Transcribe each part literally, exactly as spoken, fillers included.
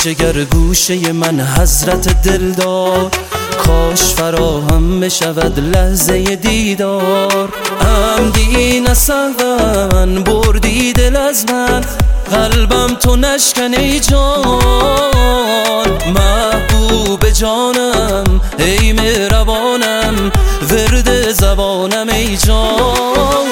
جگر گوشه من حضرت دلدار، کاش فراهم بشود لحظه دیدار. عمدی نسوان بردی دل از من، قلبم تو نشکن ای جان. محبوب جانم ای مهربانم، ورد زبانم ای جان.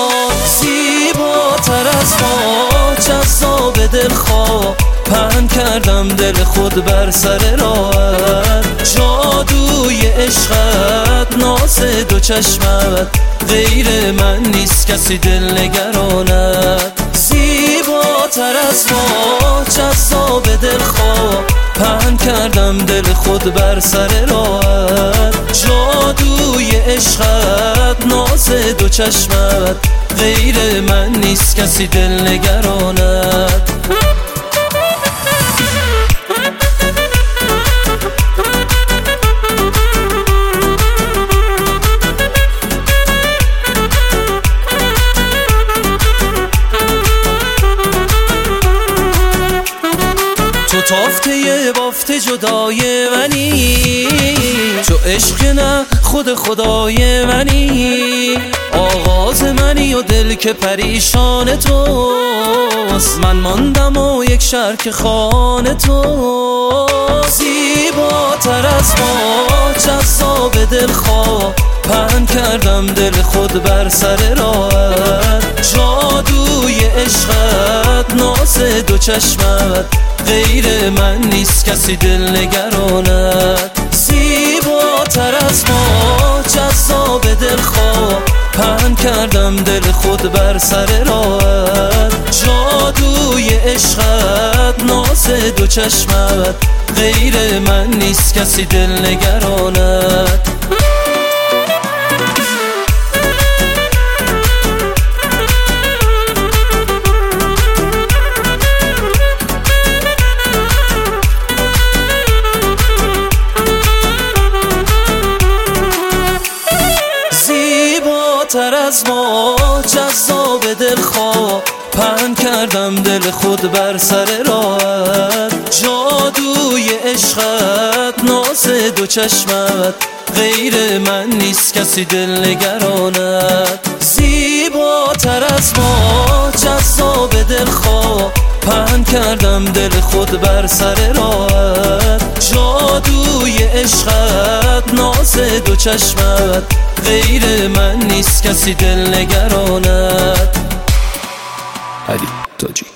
زیباتر از ما جذاب دلخواه، پهن کردم دل خود بر سر راهت. جادوی عشقت ناز دو چشمت، غیر من نیست کسی دل نگرانت. زیباتر از ما جذاب دلخواه، پهن کردم دل خود بر سر راهت. جادوی عشقت ناز دو چشمت، غیر من نیست کسی دل نگرانت. تو تافته بافته جدای منی، تو عشق نه خود خدای منی. آغاز منی و دل که پریشان توست، من ماندم و یک شرک خانه تو. زیباتر از ما جذاب دلخواه، پهن کردم دل خود بر سر راهت. جادوی عشقت ناز دو چشمت، غیر من نیست کسی دل نگرانت. زیباتر از ما جذاب دلخواه، پهن کردم دل خود بر سر راهت. جادوی عشقت ناز دو چشمت، غیر من نیست کسی دل نگرانت. زیباتر از ما جذاب دلخواه، پهن کردم دل خود بر سر راهت. جادوی عشقت ناز دو چشمت، غیر من نیست کسی دل نگرانت. زیباتر از ما جذاب دلخواه، پهن کردم دل خود بر سر راهت. جادوی عشقت ناز دو چشمت، غیر من نیست کسی دل نگرانت. علی تاجی.